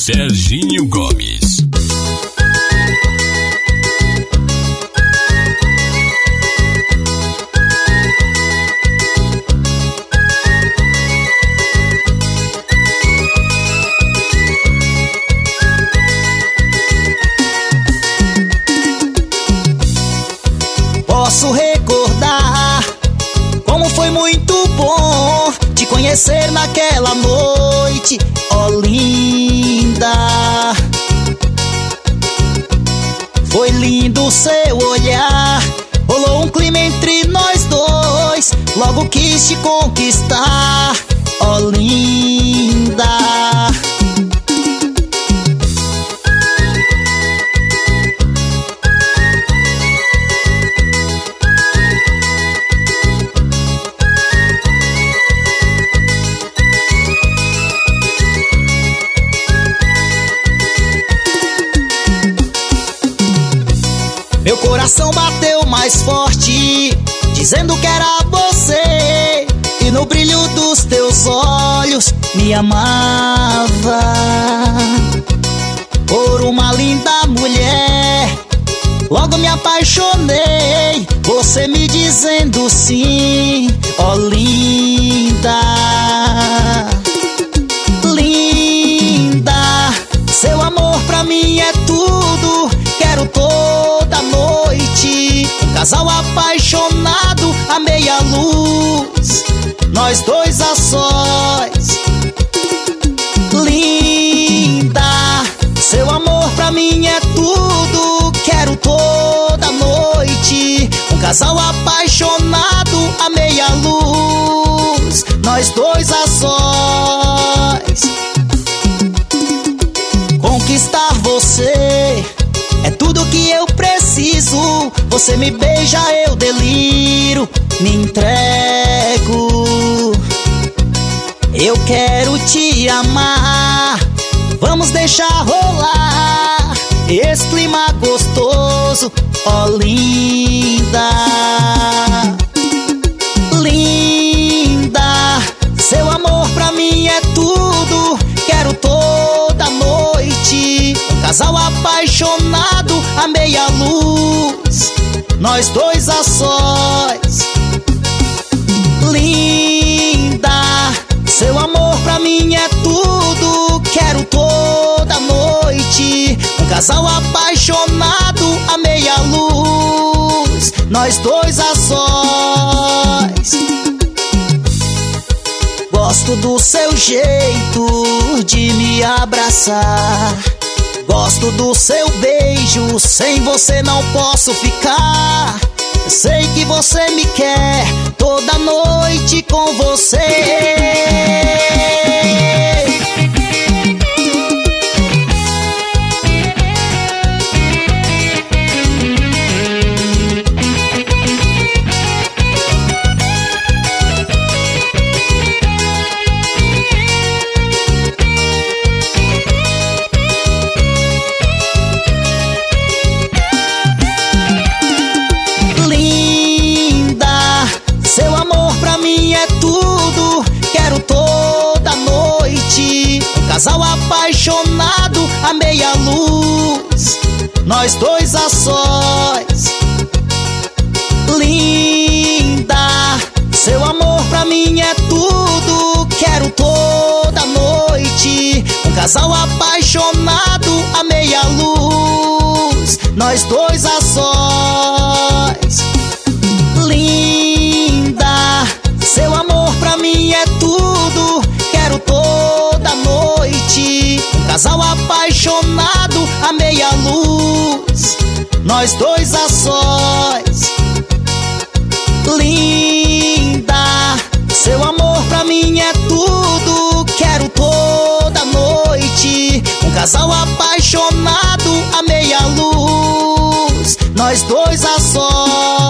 Serginho Gomes. Posso recordar como foi muito bom te conhecer naquela noite, ó linda. Foi lindo o seu olhar, rolou um clima entre nós dois, logo quis te conquistar, ó linda. Meu coração bateu mais forte, dizendo que era você, e no brilho dos teus olhos me amava. Por uma linda mulher, logo me apaixonei, você me dizendo sim, ó linda. Linda, seu amor pra mim é tudo, quero toda noite, um casal apaixonado à meia luz, nós dois a sós. Linda, seu amor pra mim é tudo, quero toda noite, um casal apaixonado à meia luz, nós dois a sós. Conquistar você é tudo que eu preciso, você me beija, eu deliro, me entrego. Eu quero te amar, vamos deixar rolar esse clima gostoso, ó linda. Linda, seu amor pra mim é tudo, quero toda noite, um casal apaixonado à meia luz, nós dois a sós. Linda, seu amor pra mim é tudo, quero toda noite, um casal apaixonado à meia luz, nós dois a sós. Gosto do seu jeito de me abraçar, gosto do seu beijo, sem você não posso ficar. Sei que você me quer toda noite com você. Seu amor pra mim é tudo, quero toda noite, um casal apaixonado à meia luz, nós dois a sós. Linda, seu amor pra mim é tudo, quero toda noite, um casal apaixonado à meia luz, nós dois a sós. Linda, seu amor pra mim é tudo, quero toda noite, um casal apaixonado à meia luz, nós dois a sós. Linda, seu amor pra mim é tudo, quero toda noite, um casal apaixonado à meia luz, nós dois a sós.